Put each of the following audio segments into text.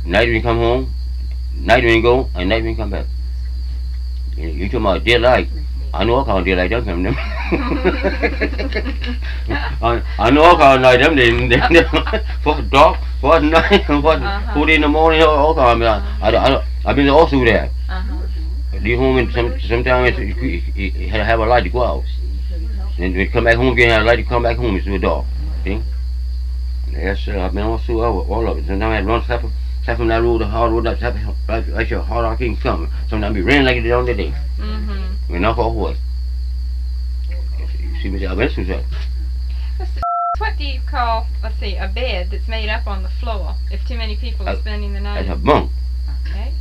Night when you come home, night when you go, and night when you come back. You talking about daylight? I know I call daylight them from them. I know I call night them. For dark, for night, for 4 in the morning. All call I've been all through that. Leave home and sometimes you have a light to go out. Then when you come back home again, have a light to come back home. It's too dark. See? Yes, I've been all through all of it. Sometimes I run stuff from that road, the hard road, that's your hard rock ain't coming. Sometimes it rain like it did on the day. We're not for what? You see me? I've been through that. What do you call, let's see, a bed that's made up on the floor if too many people are spending the night? That's a bunk. Okay.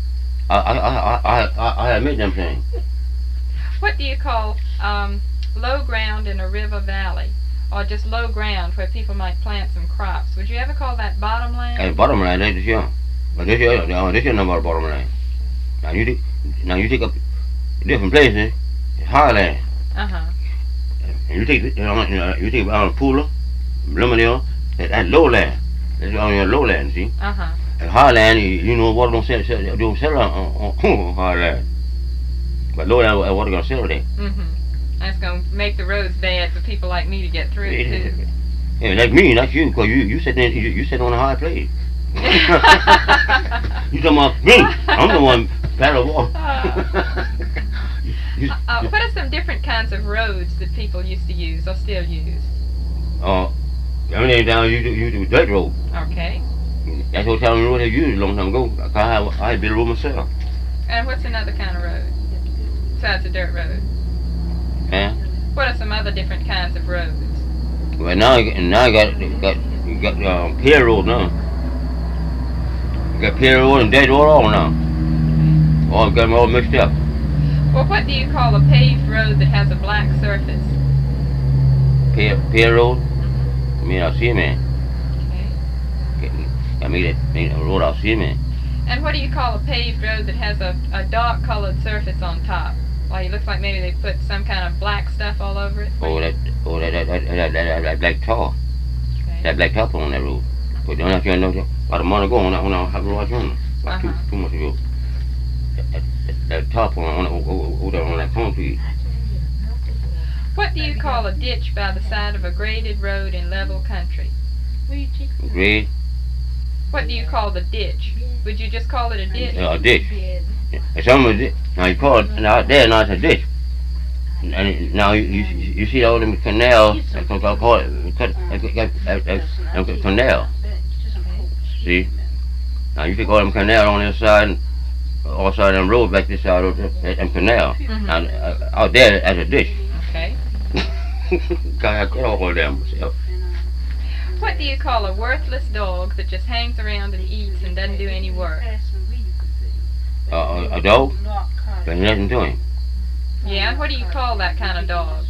I admit them things. What do you call low ground in a river valley? Or just low ground where people might plant some crops? Would you ever call that bottomland? That's bottomland, that's this young. But this is not about bottomland. Now you take up different places, it's highland. And you take Pooler, Bloomingdale, that's lowland. That's on your lowland, see? And highland, you know water don't sell on highland. But lowland, water gonna sell there. That's going to make the roads bad for people like me to get through, too. Yeah, like me, not you, because you sit on a high place. You talking about me? I'm the one paddle water. What are some different kinds of roads that people used to use or still use? Everything down, you do dirt road. Okay. That's what town road they used a long time ago. I had built a road myself. And what's another kind of road besides a dirt road? Huh? What are some other different kinds of roads? Well, now you got pier road now. You got pier road and dirt road all now. All got them all mixed up. Well, what do you call a paved road that has a black surface? Pier road? I mean, I'll see you, man. Okay. I mean, that road, I'll see you, man. And what do you call a paved road that has a dark colored surface on top? Like it looks like maybe they put some kind of black stuff all over it. That black tar. Okay. That black tar on that road. But don't have to know about a month ago when I had road on. About 2 months ago. That top on that concrete. What do you call a ditch by the side of a graded road in level country? Grade? What do you call the ditch? Would you just call it a ditch? A ditch. Now you call it out there, now it's a ditch. And now you see all them canals, I call it canal. See? Now you can call them canal on this side, and all side of the road back this side of the canal. Now out there as a ditch. Okay. I cut all of them myself. What do you call a worthless dog that just hangs around and eats and doesn't do any work? A dog? There's nothing to him. Yeah, and what do you call that kind of dog?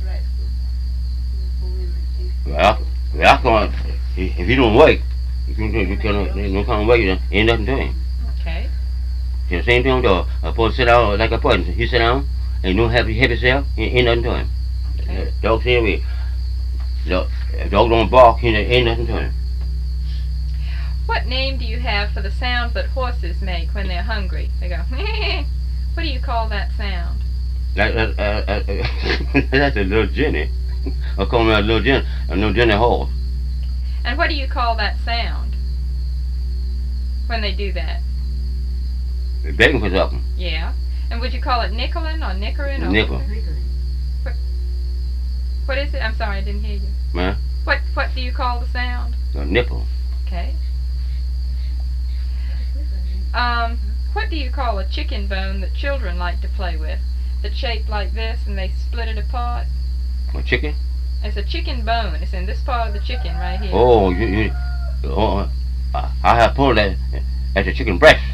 Well, if you don't wait, you don't come wait, there ain't nothing to him. Okay. The same thing with a dog. Sit down like a person. He sit down and don't have to hit himself, ain't nothing to him. Okay. Dog same way. Dog don't bark, ain't nothing to him. What name do you have for the sound that horses make when they're hungry? They go, what do you call that sound? That's a little Jenny. I call me a little Jenny horse. And what do you call that sound when they do that? They're begging for something. Yeah. And would you call it nickeling or nickering? Or Nickel. What is it? I'm sorry, I didn't hear you. Man? What do you call the sound? A nickel. Okay. What do you call a chicken bone that children like to play with? That's shaped like this and they split it apart? A chicken? It's a chicken bone. It's in this part of the chicken right here. Oh, I have pulled that. That's a chicken breast.